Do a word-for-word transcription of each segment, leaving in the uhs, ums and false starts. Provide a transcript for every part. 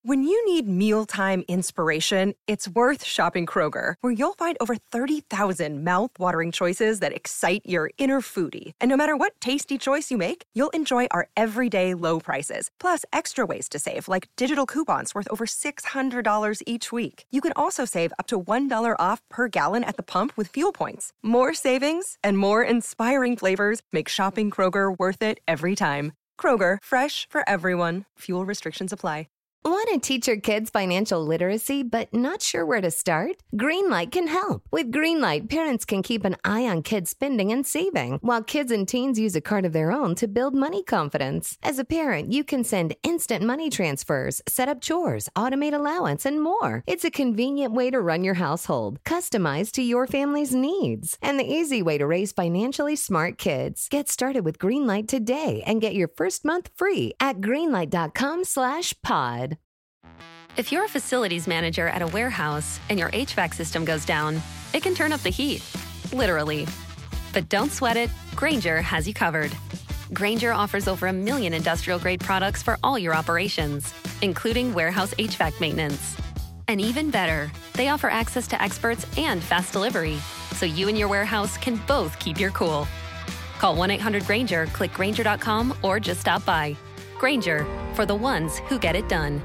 When you need mealtime inspiration, it's worth shopping Kroger, where you'll find over thirty thousand mouth-watering choices that excite your inner foodie. And no matter what tasty choice you make, you'll enjoy our everyday low prices, plus extra ways to save, like digital coupons worth over six hundred dollars each week. You can also save up to one dollar off per gallon at the pump with fuel points. More savings and more inspiring flavors make shopping Kroger worth it every time. Kroger, fresh for everyone. Fuel restrictions apply. Want to teach your kids financial literacy but not sure where to start? Greenlight can help. With Greenlight, parents can keep an eye on kids' spending and saving, while kids and teens use a card of their own to build money confidence. As a parent, you can send instant money transfers, set up chores, automate allowance, and more. It's a convenient way to run your household, customized to your family's needs, and the easy way to raise financially smart kids. Get started with Greenlight today and get your first month free at greenlight.com slash pod. If you're a facilities manager at a warehouse and your H V A C system goes down, it can turn up the heat, literally. But don't sweat it, Grainger has you covered. Grainger offers over a million industrial-grade products for all your operations, including warehouse H V A C maintenance. And even better, they offer access to experts and fast delivery, so you and your warehouse can both keep your cool. Call one eight hundred Grainger, click Grainger dot com, or just stop by. Grainger, for the ones who get it done.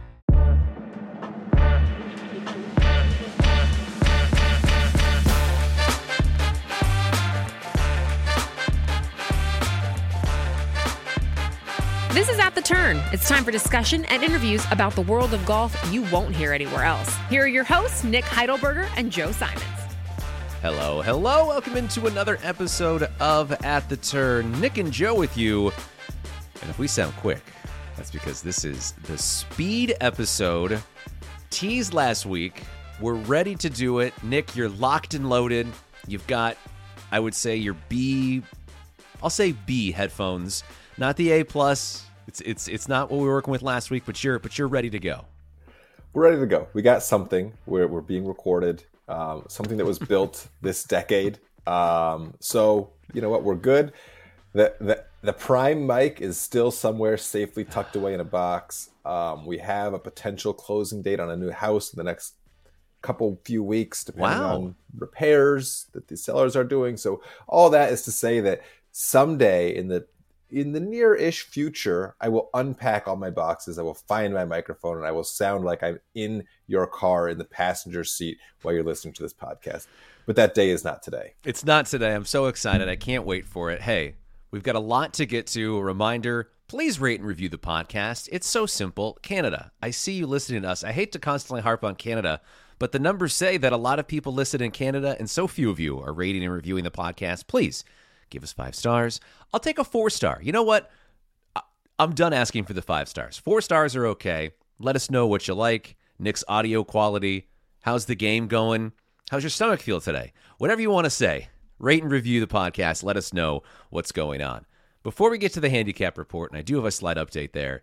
This is At the Turn. It's time for discussion and interviews about the world of golf you won't hear anywhere else. Here are your hosts, Nick Heidelberger and Joe Simons. Hello, hello. Welcome into another episode of At the Turn. Nick and Joe with you. And if we sound quick, that's because this is the speed episode. Teased last week. We're ready to do it. Nick, you're locked and loaded. You've got, I would say, your B, I'll say B headphones. Not the A plus. It's it's it's not what we were working with last week, but you're but you're ready to go. We're ready to go. We got something. We're we're being recorded. Um, something that was built this decade. Um, so you know what? We're good. The the the prime mic is still somewhere safely tucked away in a box. Um, we have a potential closing date on a new house in the next couple few weeks, depending Wow. on repairs that the sellers are doing. So all that is to say that someday in the In the near-ish future, I will unpack all my boxes, I will find my microphone, and I will sound like I'm in your car in the passenger seat while you're listening to this podcast. But that day is not today. It's not today. I'm so excited. I can't wait for it. Hey, we've got a lot to get to. A reminder, please rate and review the podcast. It's so simple. Canada, I see you listening to us. I hate to constantly harp on Canada, but the numbers say that a lot of people listen in Canada, and so few of you are rating and reviewing the podcast. Please give us five stars. I'll take a four star. You know what? I- I'm done asking for the five stars. Four stars are okay. Let us know what you like. Nick's audio quality. How's the game going? How's your stomach feel today? Whatever you want to say. Rate and review the podcast. Let us know what's going on. Before we get to the handicap report, and I do have a slight update there,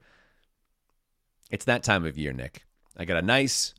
it's that time of year, Nick. I got a nice,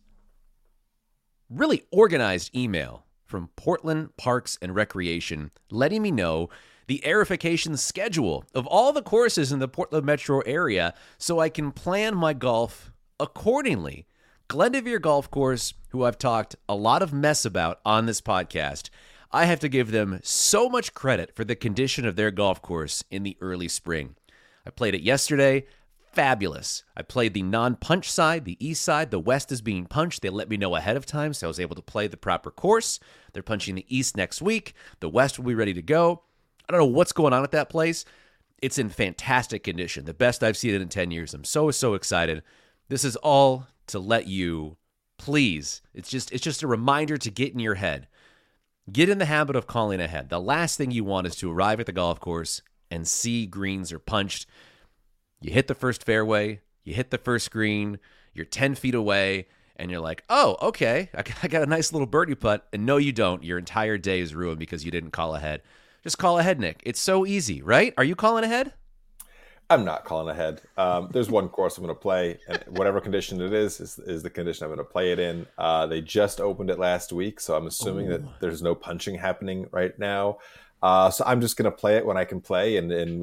really organized email from Portland Parks and Recreation letting me know the aerification schedule of all the courses in the Portland metro area so I can plan my golf accordingly. Glendoveer Golf Course, who I've talked a lot of mess about on this podcast, I have to give them so much credit for the condition of their golf course in the early spring. I played it yesterday. Fabulous. I played the non-punch side, the east side. The west is being punched. They let me know ahead of time, so I was able to play the proper course. They're punching the east next week. The west will be ready to go. I don't know what's going on at that place. It's in fantastic condition. The best I've seen it in ten years. I'm so, so excited. This is all to let you, please, it's just it's just a reminder to get in your head. Get in the habit of calling ahead. The last thing you want is to arrive at the golf course and see greens are punched. You hit the first fairway, you hit the first green, you're ten feet away, and you're like, oh, okay, I got a nice little birdie putt. And no, you don't. Your entire day is ruined because you didn't call ahead. Just call ahead, Nick. It's so easy, right? Are you calling ahead? I'm not calling ahead. Um, there's one course I'm going to play, and whatever condition it is, is, is the condition I'm going to play it in. Uh, they just opened it last week, so I'm assuming Ooh. that there's no punching happening right now. Uh, so I'm just going to play it when I can play, and in whatever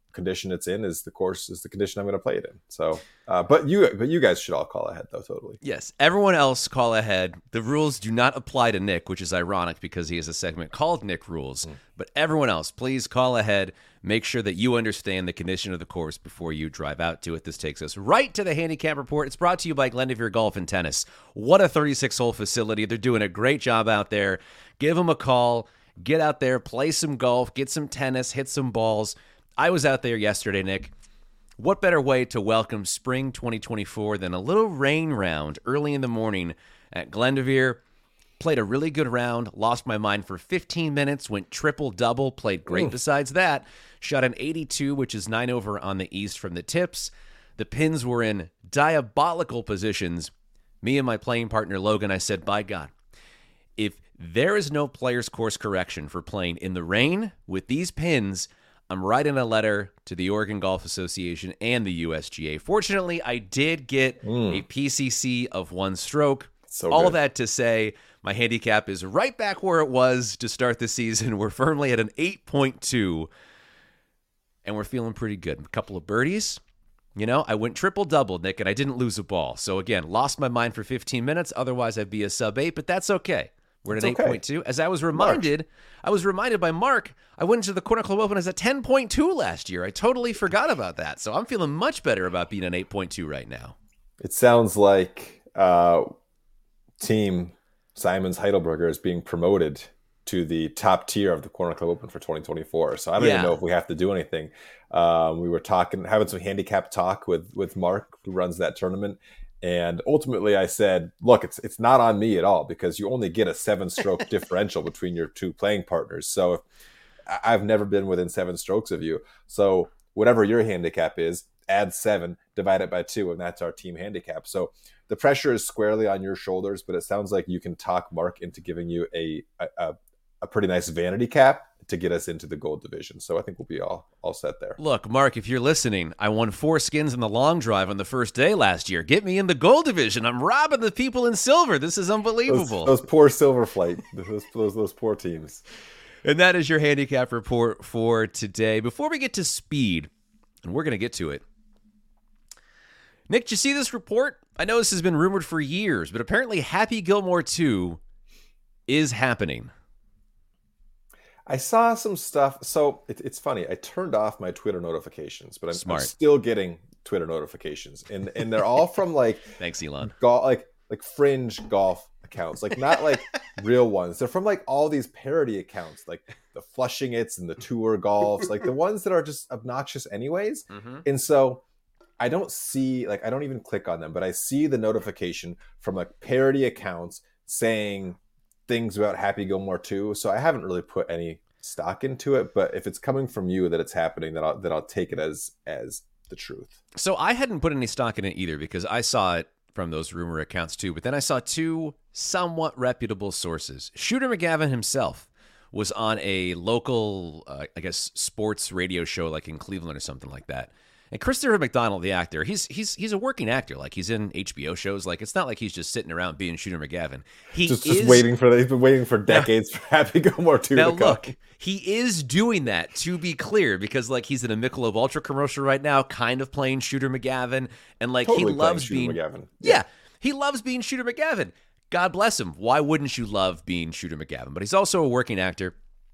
condition it's in is the course is the condition I'm going to play it in. So, uh, but you but you guys should all call ahead though. Totally. Yes, everyone else call ahead. The rules do not apply to Nick, which is ironic because he has a segment called Nick Rules. Mm. But everyone else, please call ahead. Make sure that you understand the condition of the course before you drive out to it. This takes us right to the handicap report. It's brought to you by Glendoveer Golf and Tennis. What a thirty-six hole facility. They're doing a great job out there. Give them a call. Get out there, play some golf, get some tennis, hit some balls. I was out there yesterday, Nick. What better way to welcome spring twenty twenty-four than a little rain round early in the morning at Glendoveer? Played a really good round, lost my mind for fifteen minutes, went triple-double, played great Ooh. Besides that. Shot an eighty-two, which is nine over on the east from the tips. The pins were in diabolical positions. Me and my playing partner, Logan, I said, by God, if there is no player's course correction for playing in the rain with these pins, I'm writing a letter to the Oregon Golf Association and the U S G A. Fortunately, I did get mm. a P C C of one stroke. So All good. that to say, my handicap is right back where it was to start the season. We're firmly at an eight point two, and we're feeling pretty good. A couple of birdies. You know, I went triple-double, Nick, and I didn't lose a ball. So, again, lost my mind for fifteen minutes. Otherwise, I'd be a sub eight, but that's okay. We're at an eight point two. As I was reminded, Mark. I was reminded by Mark, I went into the Corner Club Open as a ten point two last year. I totally forgot about that. So I'm feeling much better about being an eight point two right now. It sounds like uh, Team Simons Heidelberger is being promoted to the top tier of the Corner Club Open for twenty twenty-four. So I don't yeah. even know if we have to do anything. Um, we were talking, having some handicap talk with, with Mark, who runs that tournament. And ultimately, I said, look, it's it's not on me at all because you only get a seven-stroke differential between your two playing partners. So if, I've never been within seven strokes of you. So whatever your handicap is, add seven, divide it by two, and that's our team handicap. So the pressure is squarely on your shoulders, but it sounds like you can talk Mark into giving you a a, a pretty nice vanity cap to get us into the gold division. So I think we'll be all all set there. Look, Mark, if you're listening, I won four skins in the long drive on the first day last year. Get me in the gold division. I'm robbing the people in silver. This is unbelievable. Those, those poor silver flight, those, those those poor teams. And that is your handicap report for today. Before we get to speed, and we're going to get to it, Nick, did you see this report? I know this has been rumored for years, but apparently Happy Gilmore two is happening. I saw some stuff. So it, it's funny. I turned off my Twitter notifications, but I'm, I'm still getting Twitter notifications, and and they're all from like thanks, Elon. Golf, like like fringe golf accounts, like not like real ones. They're from like all these parody accounts, like the Flushing It's and the Tour Golfs, like the ones that are just obnoxious anyways. Mm-hmm. And so I don't see like I don't even click on them, but I see the notification from like parody accounts saying things about Happy Gilmore two. So I haven't really put any stock into it, but if it's coming from you that it's happening, then I'll, then I'll take it as as the truth. So I hadn't put any stock in it either because I saw it from those rumor accounts too, but then I saw two somewhat reputable sources. Shooter McGavin himself was on a local, uh, I guess, sports radio show like in Cleveland or something like that. And Christopher McDonald, the actor, he's he's he's a working actor. Like he's in H B O shows. Like it's not like he's just sitting around being Shooter McGavin. He just, is just waiting for. He's been waiting for decades now, for Happy Gilmore two now to come. Look, he is doing that, to be clear, because like he's in a Michelob Ultra commercial right now, kind of playing Shooter McGavin, and like totally he loves being McGavin. Yeah. yeah, he loves being Shooter McGavin. God bless him. Why wouldn't you love being Shooter McGavin? But he's also a working actor.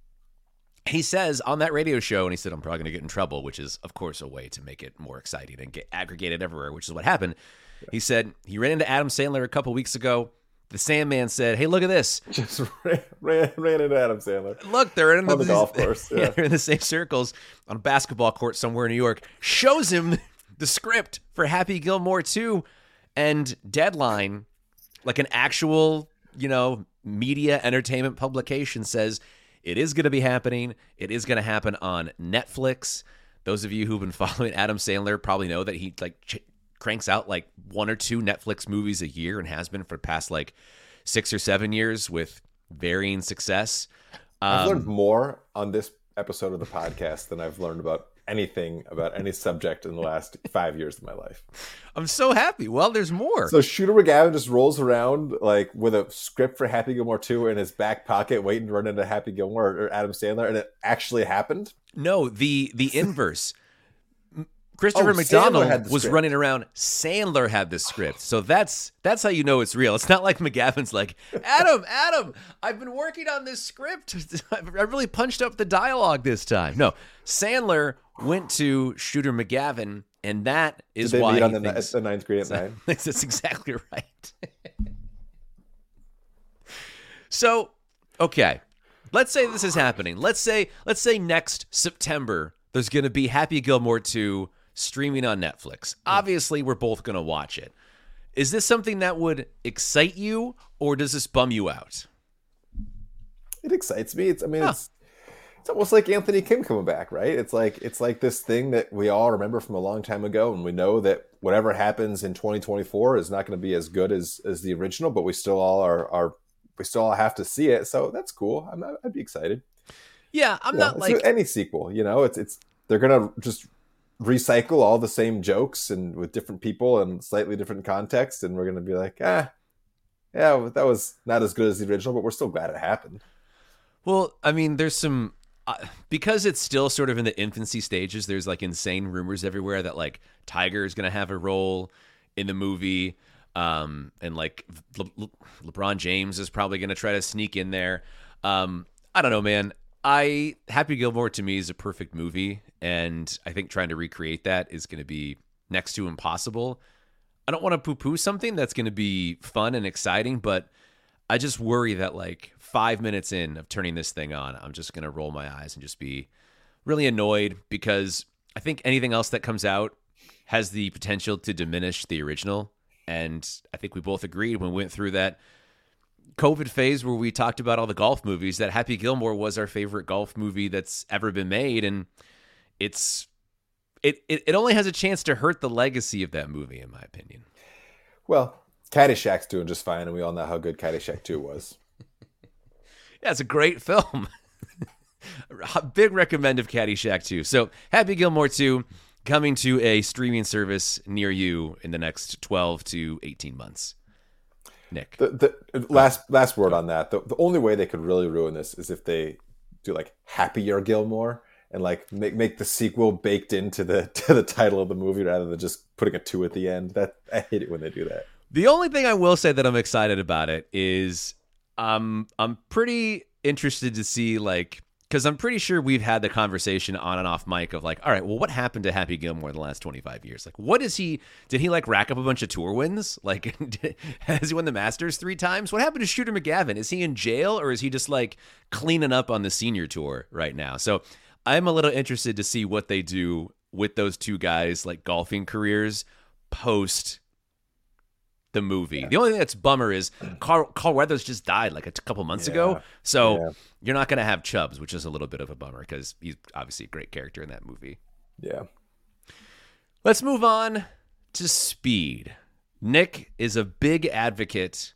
He says on that radio show, and he said, I'm probably going to get in trouble, which is, of course, a way to make it more exciting and get aggregated everywhere, which is what happened. Yeah. He said he ran into Adam Sandler a couple weeks ago. The Sandman said, hey, look at this. Just ran, ran, ran into Adam Sandler. Look, they're in the, on the golf course. Yeah. Yeah, they're in the same circles on a basketball court somewhere in New York. Shows him the script for Happy Gilmore two, and Deadline, like an actual, you know, media entertainment publication, says it is going to be happening. It is going to happen on Netflix. Those of you who've been following Adam Sandler probably know that he like ch- cranks out like one or two Netflix movies a year and has been for the past like six or seven years with varying success. Um, I've learned more on this episode of the podcast than I've learned about anything about any subject in the last five years of my life. I'm so happy. Well, there's more. So Shooter McGavin just rolls around like with a script for Happy Gilmore two in his back pocket, waiting to run into Happy Gilmore or Adam Sandler, and it actually happened? No, the the inverse. Christopher Oh, Sandler McDonald had the was script. running around. Sandler had the script. So that's that's how you know it's real. It's not like McGavin's like, Adam, Adam, I've been working on this script. I really punched up the dialogue this time. No, Sandler went to Shooter McGavin, and that is Did they why meet on he the, thinks, the ninth grade at nine? that's exactly right. So, okay. Let's say this is happening. Let's say let's say next September there's going to be Happy Gilmore two streaming on Netflix. Obviously, we're both going to watch it. Is this something that would excite you, or does this bum you out? It excites me. It's I mean Huh. it's it's almost like Anthony Kim coming back, right? It's like it's like this thing that we all remember from a long time ago, and we know that whatever happens in twenty twenty-four is not going to be as good as as the original, but we still all are are we still all have to see it. So that's cool. I'm, I'd be excited. Yeah, I'm You know, not it's like any sequel. You know, it's it's they're gonna just recycle all the same jokes and with different people and slightly different context, and we're gonna be like, ah, yeah, that was not as good as the original, but we're still glad it happened. Well, I mean, there's some uh, because it's still sort of in the infancy stages. There's like insane rumors everywhere that like Tiger is going to have a role in the movie, um, and like Le- Le- LeBron James is probably going to try to sneak in there. Um, I don't know, man. I Happy Gilmore to me is a perfect movie, and I think trying to recreate that is going to be next to impossible. I don't want to poo-poo something that's going to be fun and exciting, but I just worry that like five minutes in of turning this thing on, I'm just going to roll my eyes and just be really annoyed, because I think anything else that comes out has the potential to diminish the original. And I think we both agreed when we went through that COVID phase where we talked about all the golf movies that Happy Gilmore was our favorite golf movie that's ever been made. And it's it, it, it only has a chance to hurt the legacy of that movie, in my opinion. Well, Caddyshack's doing just fine, and we all know how good Caddyshack two was. Yeah, it's a great film. Big recommend of Caddyshack two. So Happy Gilmore two coming to a streaming service near you in the next twelve to eighteen months. Nick. The, the last last word on that. The, the only way they could really ruin this is if they do like Happier Gilmore and like make make the sequel baked into the to the title of the movie rather than just putting a two at the end. That I hate it when they do that. The only thing I will say that I'm excited about it is um, I'm pretty interested to see, like, because I'm pretty sure we've had the conversation on and off mic of like, all right, well, what happened to Happy Gilmore in the last twenty-five years? Like, what is he, did he like rack up a bunch of tour wins? Like, did, has he won the Masters three times? What happened to Shooter McGavin? Is he in jail, or is he just like cleaning up on the senior tour right now? So I'm a little interested to see what they do with those two guys, like golfing careers post the movie. Yeah. The only thing that's bummer is Carl, Carl Weathers just died like a t- couple months yeah. ago. So yeah. you're not going to have Chubbs, which is a little bit of a bummer because he's obviously a great character in that movie. Yeah. Let's move on to Speed. Nick is a big advocate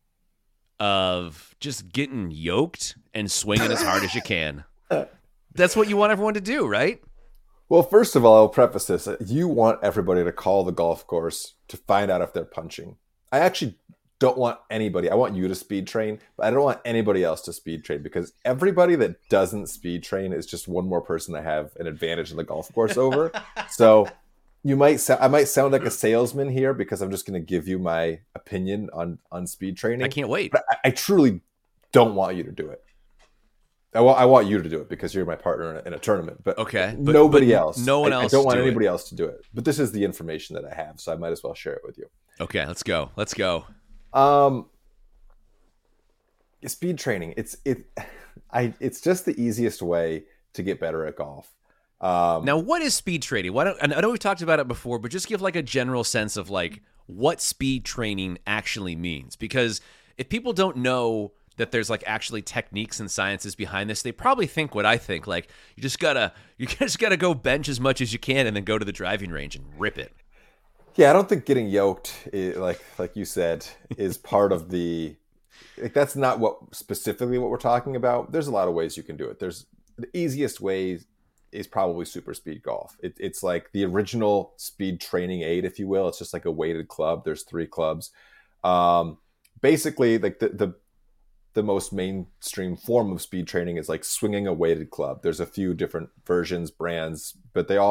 of just getting yoked and swinging as hard as you can. That's what you want everyone to do, right? Well, first of all, I'll preface this. You want everybody to call the golf course to find out if they're punching. I actually don't want anybody. I want you to speed train, but I don't want anybody else to speed train, because everybody that doesn't speed train is just one more person I have an advantage in the golf course over. So you might so- I might sound like a salesman here because I'm just going to give you my opinion on, on speed training. I can't wait. But I, I truly don't want you to do it. I want, I want you to do it because you're my partner in a, in a tournament. But okay, but, nobody but else. No one I, else. I don't want do anybody it. else to do it. But this is the information that I have, so I might as well share it with you. Okay, let's go. Let's go. Um, speed training. It's it. I. It's just the easiest way to get better at golf. Um, now, what is speed training? Why don't? And I know we've talked about it before, but just give like a general sense of like what speed training actually means. Because if people don't know that there's like actually techniques and sciences behind this, they probably think what I think. Like you just gotta, you just gotta go bench as much as you can and then go to the driving range and rip it. Yeah, I don't think getting yoked, is, like like you said, is part of the. Like that's not what specifically what we're talking about. There's a lot of ways you can do it. There's the easiest way is probably super speed golf. It, it's like the original speed training aid, if you will. It's just like a weighted club. There's three clubs. Um, basically, like the the the most mainstream form of speed training is like swinging a weighted club. There's a few different versions, brands, but they all,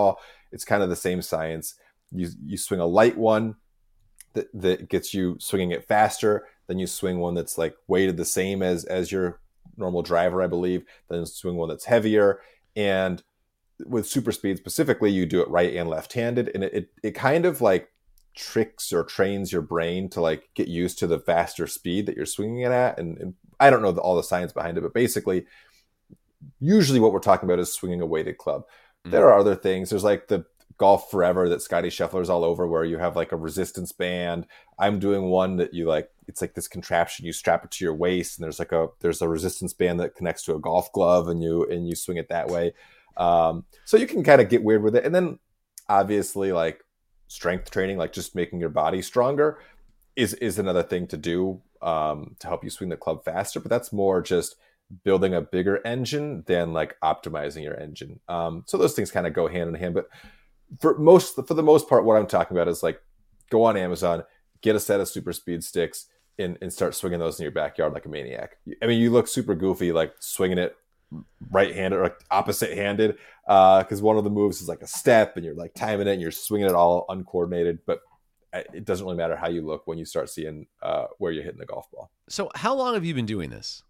it's kind of the same science. You you swing a light one that, that gets you swinging it faster. Then you swing one that's like weighted the same as as your normal driver, I believe. Then swing one that's heavier. And with super speed specifically, you do it right and left-handed, and it, it it kind of like tricks or trains your brain to like get used to the faster speed that you're swinging it at. And, and I don't know the, all the science behind it, but basically, usually what we're talking about is swinging a weighted club. Mm-hmm. There are other things. There's like the Golf Forever that Scotty Scheffler's all over, where you have like a resistance band. I'm doing one that you like, it's like this contraption, you strap it to your waist, and there's like a there's a resistance band that connects to a golf glove, and you and you swing it that way. Um, so you can kind of get weird with it. And then obviously like strength training, like just making your body stronger is, is another thing to do um, to help you swing the club faster. But that's more just building a bigger engine than like optimizing your engine. Um, so those things kind of go hand in hand. But for most, for the most part, what I'm talking about is like go on Amazon, get a set of super speed sticks and, and start swinging those in your backyard like a maniac. I mean, you look super goofy, like swinging it right-handed or opposite-handed because uh, one of the moves is like a step and you're like timing it and you're swinging it all uncoordinated, but it doesn't really matter how you look when you start seeing uh, where you're hitting the golf ball. So how long have you been doing this?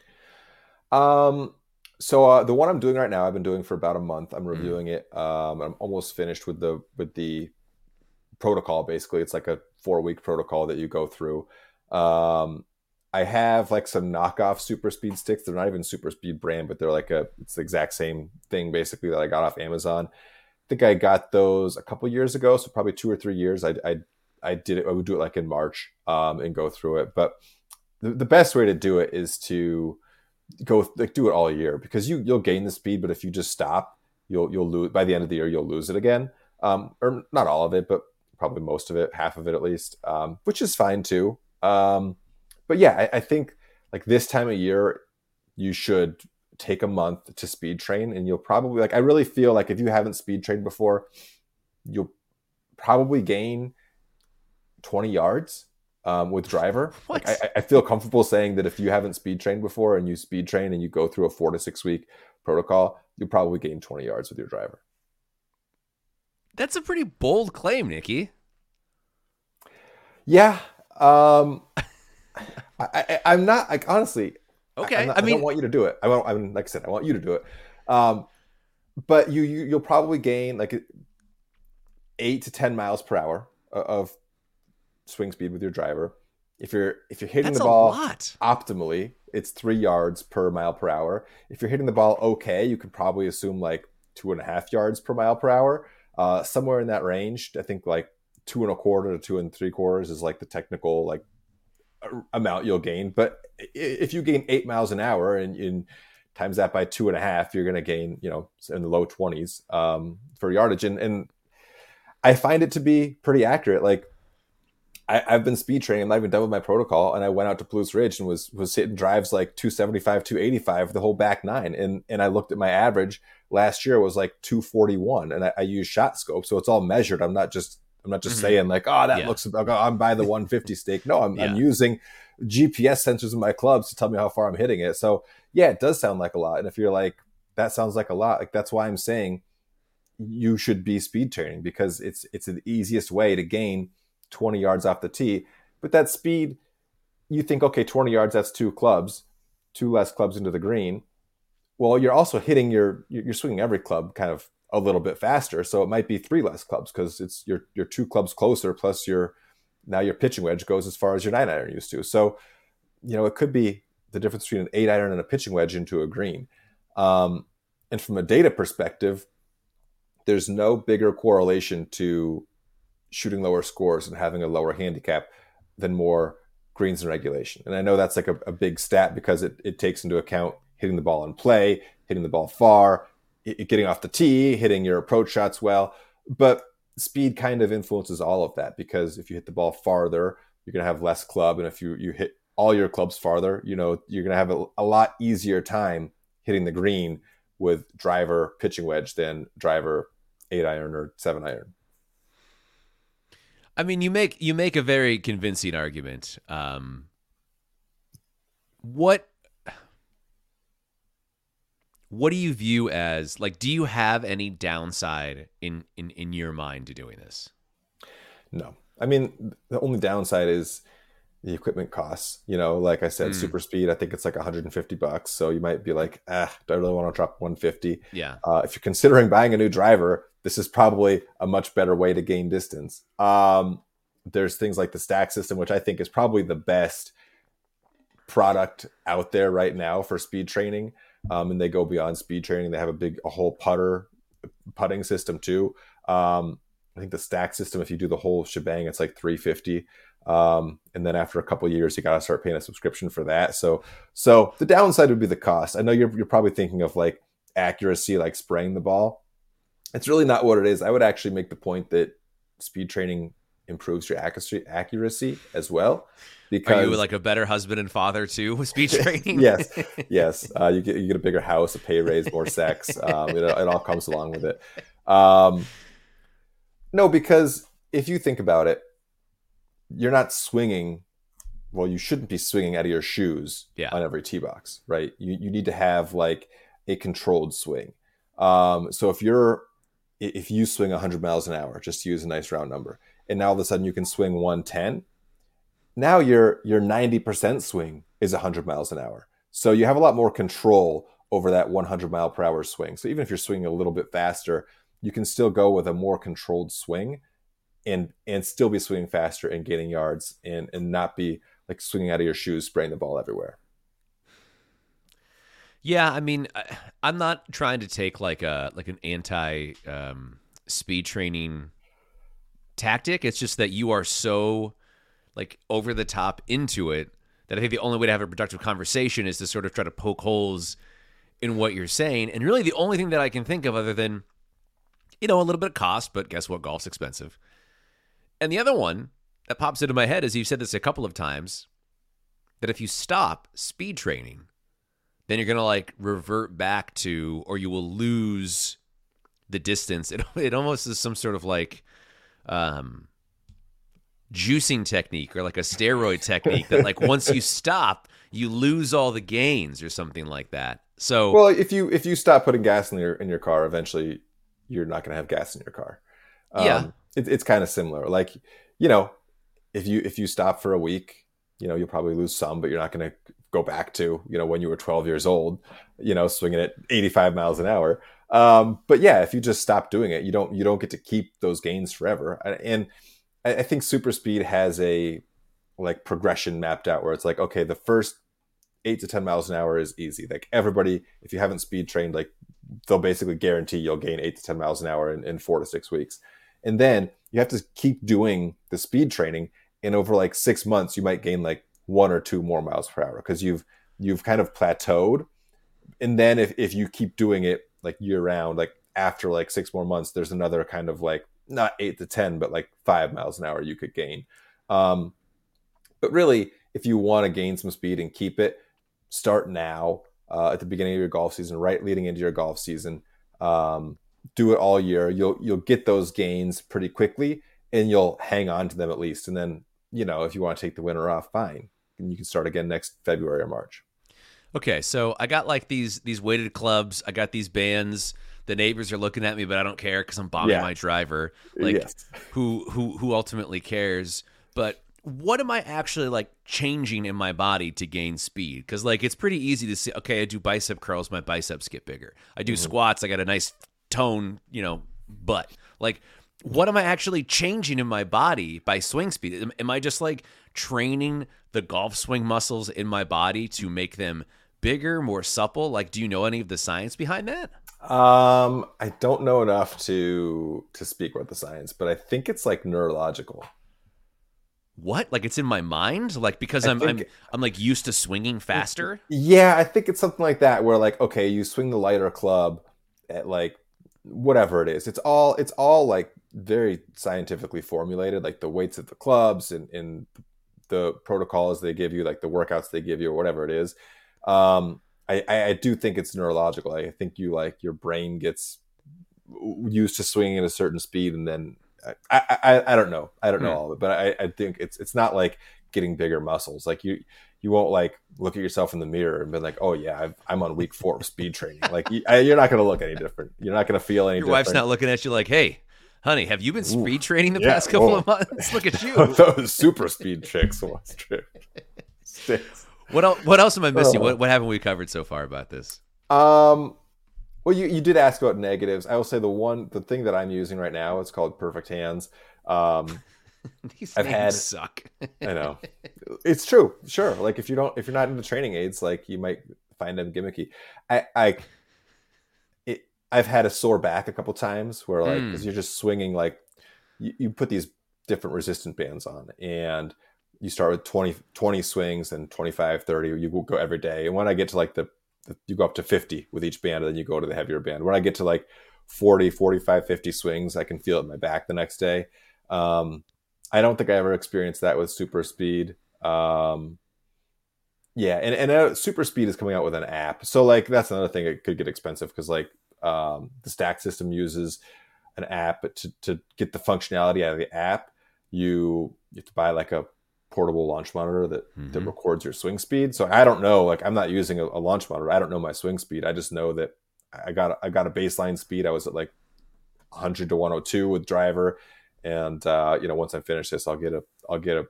Um, so uh, the one I'm doing right now, I've been doing for about a month. I'm reviewing mm. it. Um, I'm almost finished with the with the protocol. Basically, it's like a four-week protocol that you go through. Um, I have like some knockoff super speed sticks. They're not even super speed brand, but they're like a, it's the exact same thing basically that I got off Amazon. I think I got those a couple years ago. So probably two or three years. I, I, I did it. I would do it like in March um, and go through it. But the, the best way to do it is to go like do it all year, because you, you'll gain the speed, but if you just stop, you'll, you'll lose by the end of the year, you'll lose it again. Um, or not all of it, but probably most of it, half of it at least, um, which is fine too. Um, But yeah, I, I think like this time of year, you should take a month to speed train, and you'll probably like, I really feel like if you haven't speed trained before, you'll probably gain twenty yards um, with driver. Like, I, I feel comfortable saying that if you haven't speed trained before and you speed train and you go through a four to six week protocol, you'll probably gain twenty yards with your driver. That's a pretty bold claim, Nikki. Yeah. Um, I, I, I'm not like honestly. Okay, not, I mean, I don't want you to do it. I want. I mean, like I said, I want you to do it. Um, but you, you you'll probably gain like eight to ten miles per hour of swing speed with your driver. If you're if you're hitting That's the ball a lot. optimally, it's three yards per mile per hour. If you're hitting the ball okay, you could probably assume like two and a half yards per mile per hour, uh, somewhere in that range. I think like two and a quarter to two and three quarters is like the technical like amount you'll gain. But if you gain eight miles an hour and, and times that by two and a half, you're going to gain, you know, in the low twenties um, for yardage. And, and I find it to be pretty accurate. Like I, I've been speed training. I'm not even done with my protocol. And I went out to Palouse Ridge and was, was hitting drives like two seventy-five, two eighty-five, the whole back nine. And, and I looked at my average last year was like two forty-one, and I, I use Shot Scope. So it's all measured. I'm not just, I'm not just mm-hmm. saying like, oh, that yeah. looks, oh, I'm by the one fifty stake. No, I'm, yeah. I'm using G P S sensors in my clubs to tell me how far I'm hitting it. So yeah, it does sound like a lot. And if you're like, that sounds like a lot, like that's why I'm saying you should be speed training, because it's, it's the easiest way to gain twenty yards off the tee. But that speed, you think, okay, twenty yards, that's two clubs, two less clubs into the green. Well, you're also hitting your, you're swinging every club kind of a little bit faster. So it might be three less clubs because it's your, your two clubs closer, plus your, now your pitching wedge goes as far as your nine iron used to. So, you know, it could be the difference between an eight iron and a pitching wedge into a green. Um, and from a data perspective, there's no bigger correlation to shooting lower scores and having a lower handicap than more greens in regulation. And I know that's like a, a big stat because it, it takes into account hitting the ball in play, hitting the ball far, it, getting off the tee, hitting your approach shots well. But speed kind of influences all of that, because if you hit the ball farther, you're going to have less club. And if you, you hit all your clubs farther, you know, you're going to have a, a lot easier time hitting the green with driver pitching wedge than driver eight iron or seven iron. I mean, you make you make a very convincing argument. Um, what what do you view as, like, do you have any downside in, in, in your mind to doing this? No. I mean, the only downside is the equipment costs. You know, like I said, mm. super speed, I think it's like one hundred fifty bucks. So you might be like, ah, do I really want to drop one hundred fifty? Yeah. Uh, if you're considering buying a new driver, this is probably a much better way to gain distance. Um, there's things like the Stack system, which I think is probably the best product out there right now for speed training. Um, and they go beyond speed training. They have a big, a whole putter putting system too. Um, I think the Stack system, if you do the whole shebang, it's like three hundred fifty dollars. Um, and then after a couple of years, you got to start paying a subscription for that. So, so the downside would be the cost. I know you're, you're probably thinking of like accuracy, like spraying the ball. It's really not what it is. I would actually make the point that speed training improves your accuracy, accuracy as well. Because, are you like a better husband and father too with speed training? yes, yes. Uh, you get you get a bigger house, a pay raise, more sex. Um, it, it all comes along with it. Um, no, because if you think about it, you're not swinging. Well, you shouldn't be swinging out of your shoes yeah. on every tee box, right? You you need to have like a controlled swing. Um, so if you're if you swing one hundred miles an hour, just to use a nice round number, and now all of a sudden you can swing one ten. Now your your ninety percent swing is one hundred miles an hour. So you have a lot more control over that one hundred mile per hour swing. So even if you're swinging a little bit faster, you can still go with a more controlled swing and and still be swinging faster and gaining yards and, and not be like swinging out of your shoes, spraying the ball everywhere. Yeah, I mean, I'm not trying to take like a like an anti um, speed training tactic. It's just that you are so like over the top into it that I think the only way to have a productive conversation is to sort of try to poke holes in what you're saying. And really the only thing that I can think of other than, you know, a little bit of cost, but guess what? Golf's expensive. And the other one that pops into my head is, you've said this a couple of times, that if you stop speed training, then you're going to like revert back to, or you will lose the distance. It, it almost is some sort of like, um, juicing technique or like a steroid technique that like once you stop, you lose all the gains or something like that. So well, if you if you stop putting gas in your in your car, eventually you're not going to have gas in your car. Um, yeah, it, it's kind of similar. Like, you know, if you if you stop for a week, you know, you'll probably lose some, but you're not going to go back to, you know, when you were twelve years old, you know, swinging at eighty-five miles an hour. Um, but yeah, if you just stop doing it, you don't you don't get to keep those gains forever. And I think super speed has a like progression mapped out where it's like, okay, the first eight to ten miles an hour is easy. Like everybody, if you haven't speed trained, like they'll basically guarantee you'll gain eight to ten miles an hour in, in four to six weeks. And then you have to keep doing the speed training. And over like six months, you might gain like one or two more miles per hour because you've, you've kind of plateaued. And then if, if you keep doing it like year round, like after like six more months, there's another kind of like, not eight to ten, but like five miles an hour you could gain. Um, but really, if you want to gain some speed and keep it, start now uh, at the beginning of your golf season, right leading into your golf season. Um, do it all year. You'll you'll get those gains pretty quickly, and you'll hang on to them at least. And then, you know, if you want to take the winter off, fine. And you can start again next February or March. Okay, so I got like these these weighted clubs. I got these bands. The neighbors are looking at me, but I don't care because I'm bombing yeah. my driver. Like, yes. who who who ultimately cares? But what am I actually like changing in my body to gain speed? Because like it's pretty easy to see. Okay, I do bicep curls, my biceps get bigger. I do mm-hmm. squats, I got a nice tone, you know, butt. Like, what am I actually changing in my body by swing speed? Am, am I just like training the golf swing muscles in my body to make them bigger, more supple? Like, do you know any of the science behind that? Um, I don't know enough to to speak about the science, but I think it's like neurological. What? Like it's in my mind? Like because I I'm think, I'm I'm like used to swinging faster? Yeah, I think it's something like that where like, okay, you swing the lighter club at like whatever it is. It's all it's all like very scientifically formulated, like the weights of the clubs and, and the protocols they give you, like the workouts they give you or whatever it is. Um I, I do think it's neurological. I think you like your brain gets used to swinging at a certain speed, and then I I, I don't know. I don't know all of it, but I, I think it's it's not like getting bigger muscles. Like you, you won't like look at yourself in the mirror and be like, oh yeah, I've, I'm on week four of speed training. Like you, you're not going to look any different. You're not going to feel any Your different. wife's not looking at you like, hey, honey, have you been speed Ooh, training the yeah, past couple whoa. of months? Look at you. Those super speed chicks. What's true? What else, what else am I missing? Oh. What, what haven't we covered so far about this? Um, well, you, you did ask about negatives. I will say the one, the thing that I'm using right now, it's called Perfect Hands. Um, These I've names had- suck. I know it's true. Sure. Like if you don't, if you're not into training aids, like you might find them gimmicky. I, I, it, I've had a sore back a couple times where like, Mm. cause you're just swinging, like you, you put these different resistant bands on and you start with twenty, twenty swings and twenty-five, thirty, you will go every day. And when I get to like the, the, you go up to fifty with each band and then you go to the heavier band. When I get to like forty, forty-five, fifty swings, I can feel it in my back the next day. Um, I don't think I ever experienced that with super speed. Um, yeah. And, and uh, super speed is coming out with an app. So like, that's another thing. It could get expensive because like, um, the Stack system uses an app, but to, to get the functionality out of the app, you, you have to buy like a portable launch monitor that, Mhm. that records your swing speed. So I don't know, like I'm not using a, a launch monitor. I don't know my swing speed. I just know that I got, I got a baseline speed. I was at like one hundred to one oh two with driver. And, uh, you know, once I finish this, I'll get a, I'll get a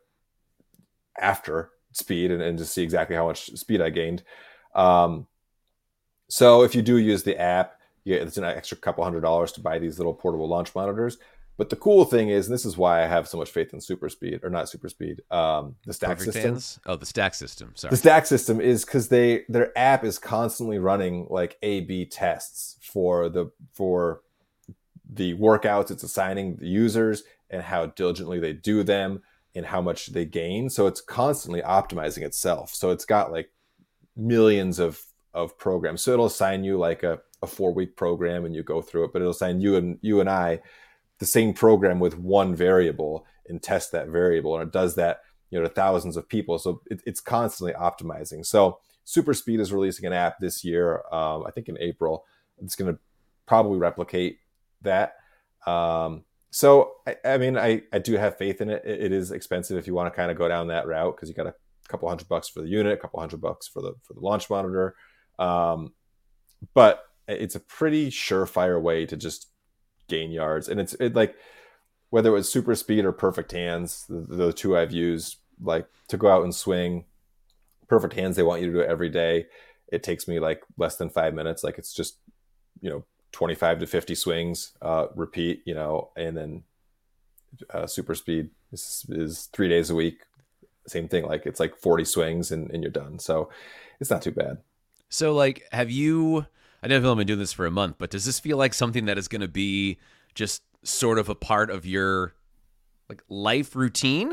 after speed and, and just see exactly how much speed I gained. Um, so if you do use the app, yeah, it's an extra couple hundred dollars to buy these little portable launch monitors. But the cool thing is, and this is why I have so much faith in super speed or not super speed, um, the Stack Perfect system. Hands? Oh, the Stack system. Sorry. The Stack system is because they their app is constantly running like A B tests for the for the workouts it's assigning the users and how diligently they do them and how much they gain. So it's constantly optimizing itself. So it's got like millions of of programs. So it'll assign you like a, a four week program and you go through it, but it'll assign you and you and I the same program with one variable and test that variable. And it does that, you know, to thousands of people. So it, it's constantly optimizing. So Super Speed is releasing an app this year. Um, I think in April, it's going to probably replicate that. Um, so, I, I mean, I, I do have faith in it. It, it is expensive if you want to kind of go down that route, because you got a couple hundred bucks for the unit, a couple hundred bucks for the, for the launch monitor. Um, but it's a pretty surefire way to just gain yards. And it's it, like, whether it was Super Speed or Perfect Hands, the, the two I've used, like to go out and swing. Perfect Hands, they want you to do it every day. It takes me like less than five minutes. Like it's just, you know, twenty-five to fifty swings, uh, repeat, you know, and then uh, Super Speed is, is three days a week. Same thing. Like it's like forty swings and, and you're done. So it's not too bad. So, like, have you, I know you've only been doing this for a month, but does this feel like something that is going to be just sort of a part of your like life routine?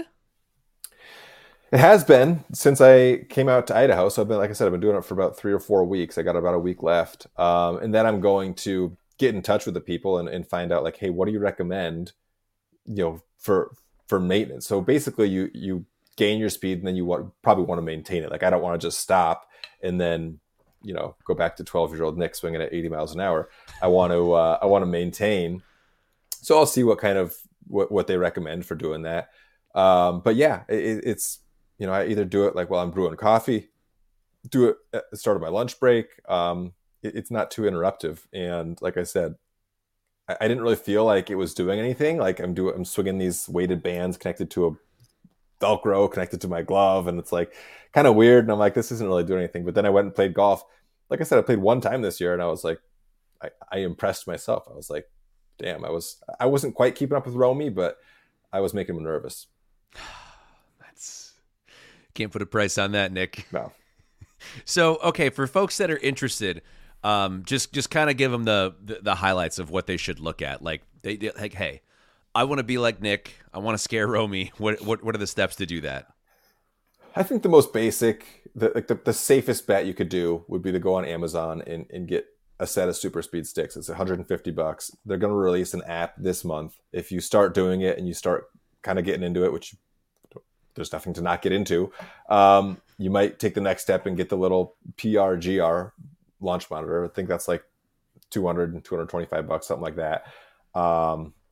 It has been since I came out to Idaho. So I've been, like I said, I've been doing it for about three or four weeks. I got about a week left. Um, and then I'm going to get in touch with the people and, and find out like, hey, what do you recommend, you know, for, for maintenance? So basically you, you gain your speed and then you want, probably want to maintain it. Like, I don't want to just stop and then, you know, go back to twelve year old Nick swinging at eighty miles an hour. I want to, uh, I want to maintain. So I'll see what kind of, what, what they recommend for doing that. Um, but yeah, it, it's, you know, I either do it like while I'm brewing coffee, do it at the start of my lunch break. Um, it, it's not too interruptive. And like I said, I, I didn't really feel like it was doing anything. Like I'm doing, I'm swinging these weighted bands connected to a Velcro connected to my glove. And it's like kind of weird. And I'm like, this isn't really doing anything. But then I went and played golf. Like I said, I played one time this year and I was like, I, I impressed myself. I was like, damn, I was, I wasn't quite keeping up with Romy, but I was making him nervous. That's, can't put a price on that, Nick. No. So, okay, for folks that are interested, um, just just kind of give them the, the the highlights of what they should look at. Like, they they- like, hey, I want to be like Nick. I want to scare Romy. What what what are the steps to do that? I think the most basic, the, like the, the safest bet you could do would be to go on Amazon and, and get a set of Super Speed sticks. It's one hundred fifty bucks. They're going to release an app this month. If you start doing it and you start kind of getting into it, which there's nothing to not get into, um, you might take the next step and get the little P R G R launch monitor. I think that's like two hundred, two hundred twenty-five bucks, something like that. Um,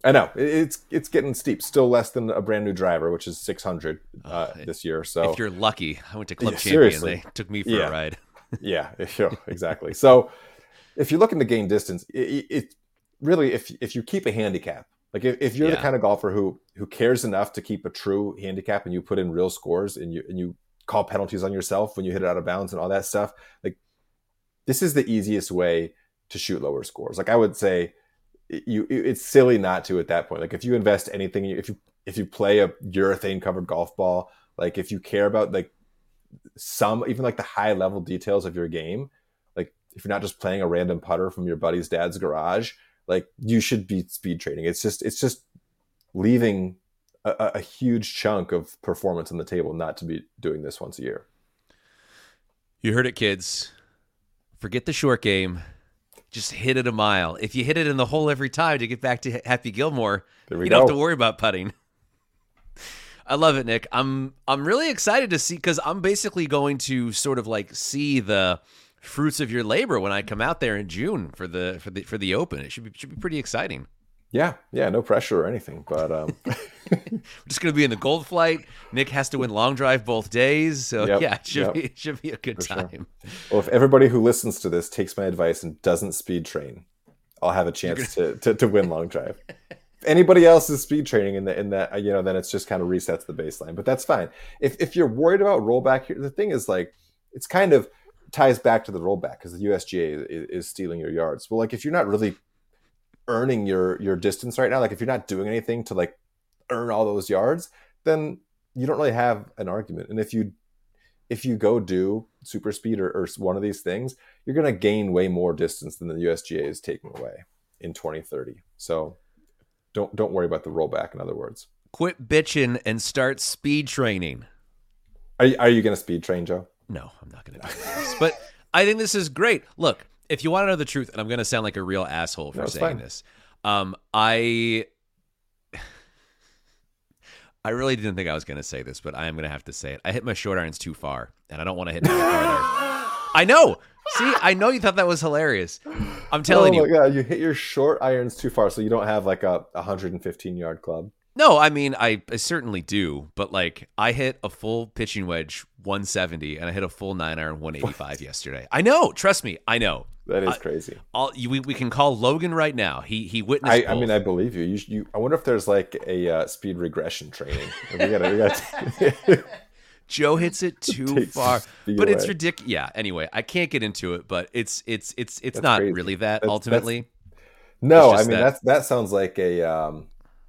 I know it's it's getting steep. Still less than a brand new driver, which is six hundred uh, uh, this year. So if you're lucky, I went to Club yeah, Champion. Seriously. They took me for yeah. a ride. yeah, exactly. So if you're looking to gain distance, it, it really if if you keep a handicap, like if, if you're yeah. the kind of golfer who who cares enough to keep a true handicap and you put in real scores and you and you call penalties on yourself when you hit it out of bounds and all that stuff, like this is the easiest way to shoot lower scores. Like I would say. You, it's silly not to at that point. Like if you invest anything, if you if you play a urethane covered golf ball, like if you care about like some even like the high level details of your game, like if you're not just playing a random putter from your buddy's dad's garage, like you should be speed training. It's just it's just leaving a, a huge chunk of performance on the table not to be doing this once a year. You heard it, kids. Forget the short game. Just hit it a mile. If you hit it in the hole every time to get back to Happy Gilmore, you go. don't have to worry about putting. I love it, Nick. I'm I'm really excited to see because I'm basically going to sort of like see the fruits of your labor when I come out there in June for the for the for the Open. It should be should be pretty exciting. Yeah, yeah, no pressure or anything, but um... we're just going to be in the gold flight. Nick has to win long drive both days, so yep, yeah, it should yep. be it should be a good For time. Sure. Well, if everybody who listens to this takes my advice and doesn't speed train, I'll have a chance gonna... to, to to win long drive. If anybody else is speed training in the in that, you know, then it's just kind of resets the baseline. But that's fine. If if you're worried about rollback here, the thing is like it's kind of ties back to the rollback because the U S G A is, is stealing your yards. Well, like if you're not really earning your your distance right now, like if you're not doing anything to like earn all those yards, then you don't really have an argument. And if you if you go do super speed or, or one of these things, you're going to gain way more distance than the U S G A is taking away in twenty thirty. So don't don't worry about the rollback. In other words, quit bitching and start speed training. Are you, are you going to speed train, Joe? No, I'm not going to do this. But I think this is great. Look. If you want to know the truth, and I'm going to sound like a real asshole for no, saying fine. this, um, I I really didn't think I was going to say this, but I am going to have to say it. I hit my short irons too far, and I don't want to hit them farther. I know. See, I know you thought that was hilarious. I'm telling you. Oh my God, you hit your short irons too far, so you don't have like a one hundred fifteen yard club. No, I mean, I, I certainly do, but like I hit a full pitching wedge one seventy, and I hit a full nine iron one eighty-five yesterday. I know. Trust me. I know. That is uh, crazy. I'll, you, we we can call Logan right now. He he witnessed. I, both. I mean, I believe you. You, you. I wonder if there's like a uh, speed regression training. We gotta, we gotta Joe hits it too Takes far, speed but it's away. ridiculous. Yeah. Anyway, I can't get into it, but it's it's it's it's That's not crazy. really that That's- ultimately. that's- No, It's I just mean that- that's that sounds like a um,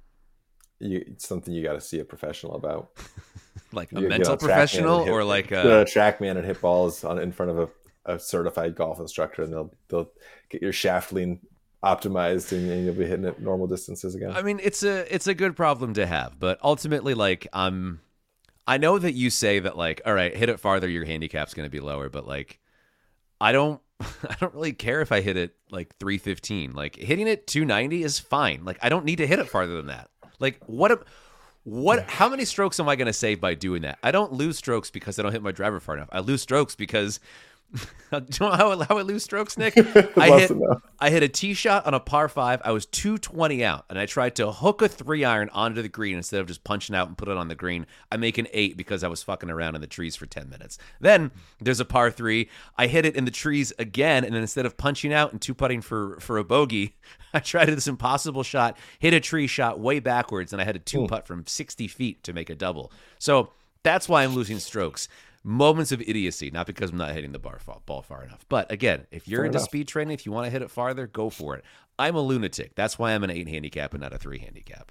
you it's something you got to see a professional about. like a You get mental on TrackMan professional and hit- or like get on a a TrackMan and hit balls on in front of a, a certified golf instructor, and they'll they'll get your shaft lean optimized, and, and you'll be hitting at normal distances again. I mean, it's a it's a good problem to have, but ultimately, like, I'm, I know that you say that, like, all right, hit it farther, your handicap's going to be lower, but like, I don't, I don't really care if I hit it like three fifteen. Like, hitting it two ninety is fine. Like, I don't need to hit it farther than that. Like, what, am- what, how many strokes am I going to save by doing that? I don't lose strokes because I don't hit my driver far enough. I lose strokes because. Do you know how, how I lose strokes, Nick? I Love hit to know. I hit a tee shot on a par five. I was two twenty out, and I tried to hook a three iron onto the green instead of just punching out and put it on the green. I make an eight because I was fucking around in the trees for ten minutes. Then there's a par three. I hit it in the trees again, and then instead of punching out and two putting for for a bogey, I tried this impossible shot, hit a tree shot way backwards, and I had a two putt from sixty feet to make a double. So that's why I'm losing strokes. Moments of idiocy, not because I'm not hitting the bar fall, ball far enough. But again, if you're Fair into enough. speed training, if you want to hit it farther, go for it. I'm a lunatic. That's why I'm an eight handicap and not a three handicap.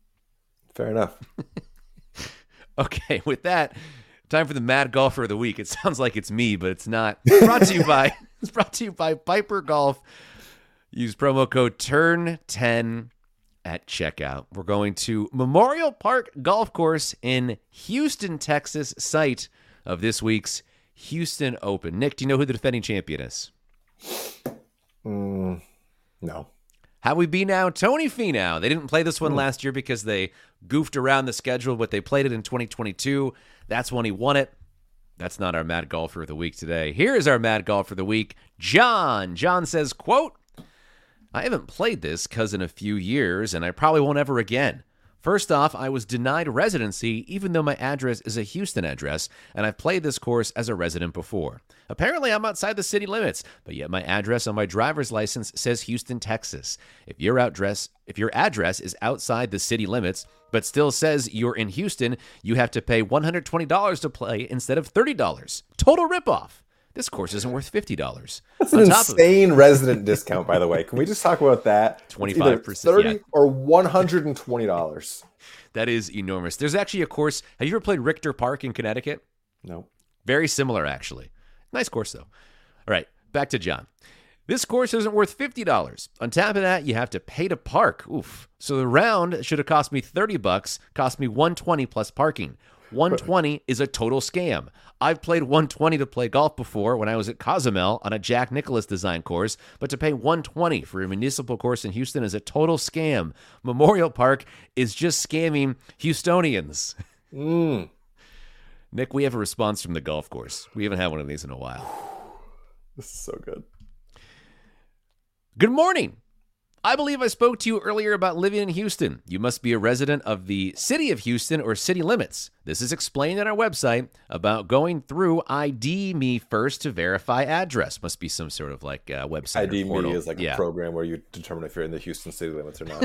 Fair enough. Okay, with that, time for the Mad Golfer of the Week. It sounds like it's me, but it's not. It's brought to you by it's brought to you by Piper Golf. Use promo code turn ten at checkout. We're going to Memorial Park Golf Course in Houston, Texas, site of this week's Houston Open. Nick, do you know who the defending champion is? Mm, no. How we be now? Tony Finau. They didn't play this one last year because they goofed around the schedule, but they played it in twenty twenty-two. That's when he won it. That's not our Mad Golfer of the Week today. Here is our Mad Golfer of the Week, John. John says, quote, I haven't played this because in a few years, and I probably won't ever again. First off, I was denied residency even though my address is a Houston address, and I've played this course as a resident before. Apparently, I'm outside the city limits, but yet my address on my driver's license says Houston, Texas. If your address, if your address is outside the city limits, but still says you're in Houston, you have to pay one hundred twenty dollars to play instead of thirty dollars. Total ripoff. This course isn't worth fifty dollars. That's an insane resident discount, by the way. Can we just talk about that? twenty-five percent. thirty yeah. or one hundred twenty dollars. That is enormous. There's actually a course. Have you ever played Richter Park in Connecticut? No. Very similar, actually. Nice course, though. All right, back to John. This course isn't worth fifty dollars. On top of that, you have to pay to park. Oof. So the round should have cost me thirty bucks, cost me one hundred twenty plus parking. one hundred twenty is a total scam. I've played one hundred twenty to play golf before when I was at Cozumel on a Jack Nicklaus design course, but to pay one hundred twenty for a municipal course in Houston is a total scam. Memorial Park is just scamming Houstonians. Mm. Nick, we have a response from the golf course. We haven't had one of these in a while. This is so good. Good morning. I believe I spoke to you earlier about living in Houston. You must be a resident of the city of Houston or city limits. This is explained on our website about going through I D Me first to verify address. Must be some sort of like uh, website I D or portal. Me is like yeah. a program where you determine if you're in the Houston city limits or not.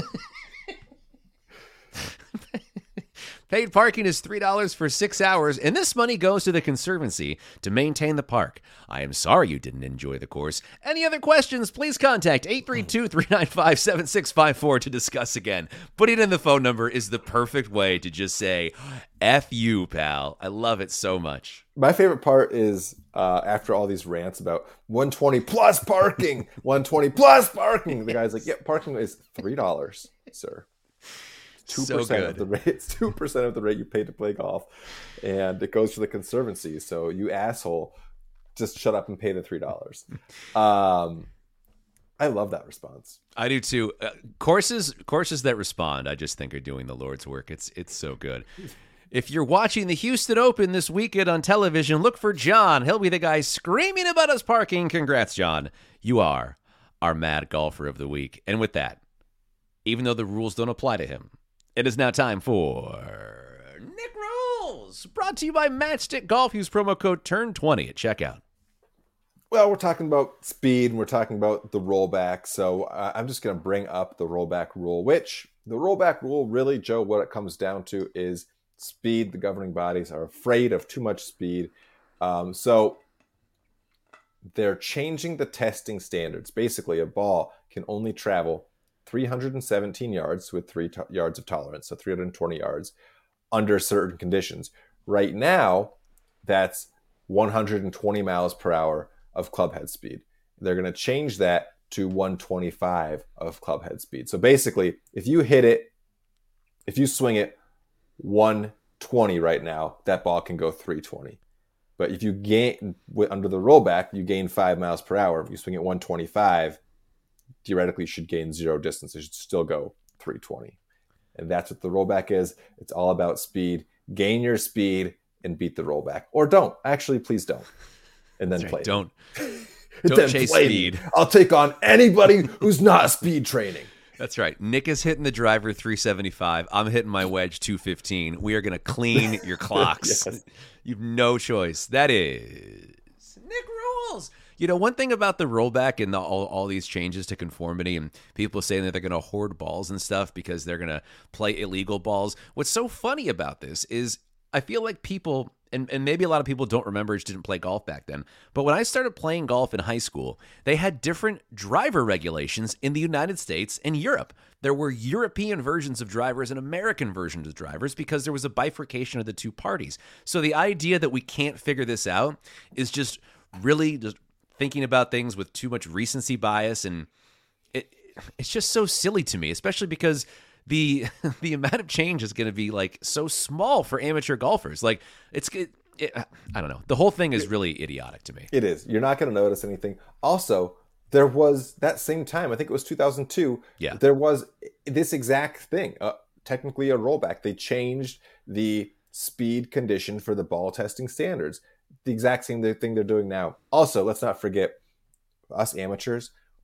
Paid parking is three dollars for six hours, and this money goes to the Conservancy to maintain the park. I am sorry you didn't enjoy the course. Any other questions, please contact eight three two, three nine five, seven six five four to discuss again. Putting in the phone number is the perfect way to just say, F you, pal. I love it so much. My favorite part is uh, after all these rants about one hundred twenty plus parking, one hundred twenty plus parking, the guy's like, yeah, parking is three dollars, sir. Two So percent good. of the rate. It's two percent of the rate you pay to play golf, and it goes to the Conservancy. So you asshole, just shut up and pay the three dollars. Um, I love that response. I do too. Uh, courses, courses that respond, I just think are doing the Lord's work. It's it's so good. If you're watching the Houston Open this weekend on television, look for John. He'll be the guy screaming about us parking. Congrats, John. You are our mad golfer of the week. And with that, even though the rules don't apply to him, it is now time for Nick Rules, brought to you by Matchstick Golf. Use promo code turn twenty at checkout. Well, we're talking about speed and we're talking about the rollback. So uh, I'm just going to bring up the rollback rule, which the rollback rule really, Joe, what it comes down to is speed. The governing bodies are afraid of too much speed. Um, so they're changing the testing standards. Basically, a ball can only travel three hundred seventeen yards with three to- yards of tolerance, so three hundred twenty yards under certain conditions. Right now, that's one hundred twenty miles per hour of club head speed. They're going to change that to one hundred twenty-five of club head speed. So basically, if you hit it, if you swing it one hundred twenty right now, that ball can go three hundred twenty. But if you gain, under the rollback, you gain five miles per hour. If you swing it one hundred twenty-five, theoretically you should gain zero distance. It should still go three hundred twenty. And that's what the rollback is. It's all about speed. Gain your speed and beat the rollback. Or don't. Actually, please don't. And then That's play. right. Don't, And don't then chase play speed. me. I'll take on anybody who's not speed training. That's right. Nick is hitting the driver three seventy-five. I'm hitting my wedge two fifteen. We are going to clean your clocks. Yes. You've no choice. That is Nick Rules. You know, one thing about the rollback and the, all, all these changes to conformity and people saying that they're going to hoard balls and stuff because they're going to play illegal balls. What's so funny about this is I feel like people, and, and maybe a lot of people don't remember, just didn't play golf back then, but when I started playing golf in high school, they had different driver regulations in the United States and Europe. There were European versions of drivers and American versions of drivers because there was a bifurcation of the two parties. So the idea that we can't figure this out is just really just thinking about things with too much recency bias, and it it's just so silly to me, especially because the the amount of change is going to be like so small for amateur golfers. Like it's it, it, I don't know. The whole thing is really idiotic to me. It is. You're not going to notice anything. Also, there was that same time, I think it was two thousand two, Yeah. there was this exact thing, uh, technically a rollback. They changed the speed condition for the ball testing standards. The exact same thing they're doing now. Also, let's not forget, us amateurs,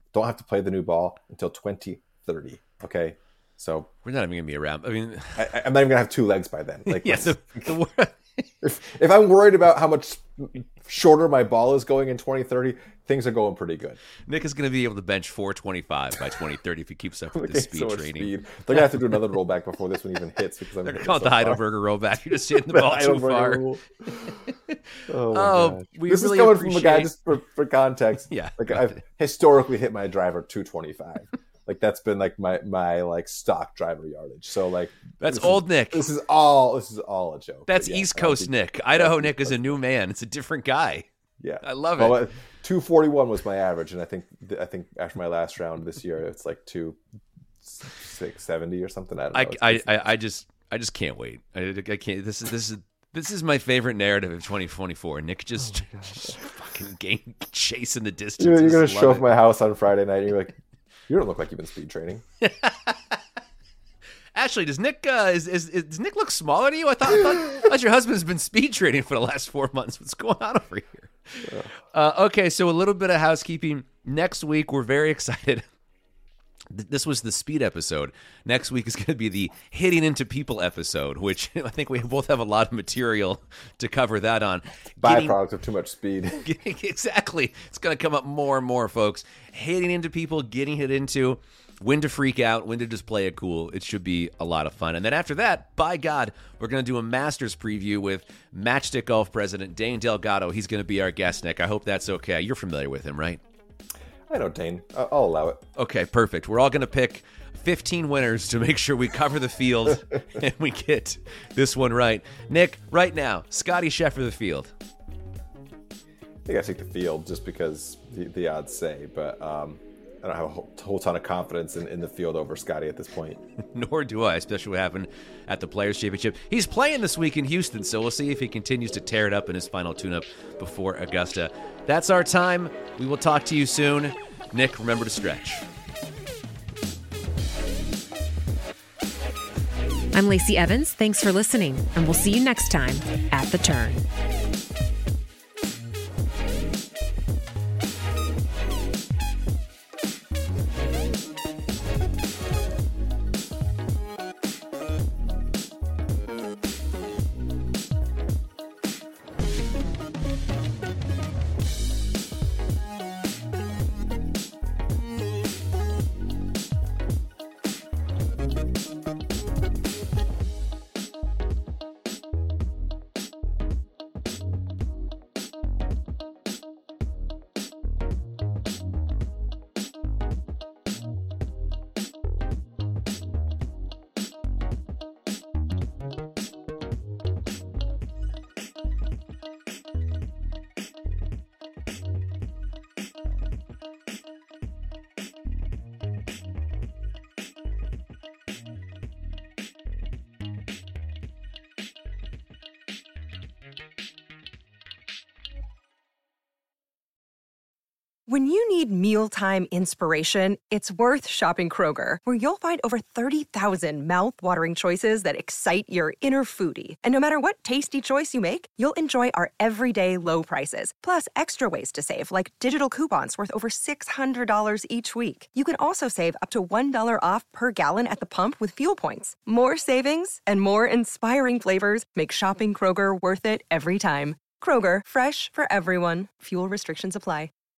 don't have to play the new ball until twenty thirty. Okay, so we're not even gonna be around. I mean, I, I'm not even gonna have two legs by then. Like, yeah, the, the, if if I'm worried about how much shorter my ball is going in twenty thirty, things are going pretty good. Nick is gonna be able to bench four twenty-five by twenty thirty if he keeps up with the speed so training. Speed. They're gonna have to do another rollback before this one even hits because I'm They're gonna hitting call it so the far. Heidelberger rollback. You're just hitting the, the ball too far. oh, my oh gosh. we this really is coming appreciate... from a guy, just for, for context. Yeah, like I've historically hit my driver two twenty-five. Like that's been like my my like stock driver yardage. So like that's old is, Nick. This is all this is all a joke. That's yeah, East Coast be, Nick. Idaho Nick is a new man. It's a different guy. Yeah, I love well, it. two forty-one was my average, and I think I think after my last round this year, it's like two six seventy or something. I don't know. I, I, I, I just I just can't wait. I, I can't. This is this is this is my favorite narrative of twenty twenty-four. Nick just, oh just fucking game chasing the distance. You're, you're gonna show it. up my house on Friday night, and you're like, you don't look like you've been speed training. Actually, does Nick uh, is, is, is does Nick look smaller to you? I thought, I thought, I thought your husband's been speed training for the last four months. What's going on over here? Yeah. Uh, okay, so a little bit of housekeeping. Next week, we're very excited. This was the speed episode. Next week is going to be the hitting into people episode, which I think we both have a lot of material to cover that on. Byproduct getting, of too much speed. Getting, exactly. It's going to come up more and more, folks. Hitting into people, getting hit into, when to freak out, when to just play it cool. It should be a lot of fun. And then after that, by God, we're going to do a Masters preview with Matchstick Golf president Dane Delgado. He's going to be our guest, Nick. I hope that's okay. You're familiar with him, right? I know Dane. I'll allow it. Okay, perfect. We're all going to pick fifteen winners to make sure we cover the field and we get this one right. Nick, right now, Scotty Scheffler the field. I think I take the field just because the, the odds say, but um, I don't have a whole, whole ton of confidence in, in the field over Scotty at this point. Nor do I, especially what happened at the Players' Championship. He's playing this week in Houston, so we'll see if he continues to tear it up in his final tune-up before Augusta. That's our time. We will talk to you soon. Nick, remember to stretch. I'm Lacey Evans. Thanks for listening, and we'll see you next time at The Turn. When you need mealtime inspiration, it's worth shopping Kroger, where you'll find over thirty thousand mouth-watering choices that excite your inner foodie. And no matter what tasty choice you make, you'll enjoy our everyday low prices, plus extra ways to save, like digital coupons worth over six hundred dollars each week. You can also save up to one dollar off per gallon at the pump with fuel points. More savings and more inspiring flavors make shopping Kroger worth it every time. Kroger, fresh for everyone. Fuel restrictions apply.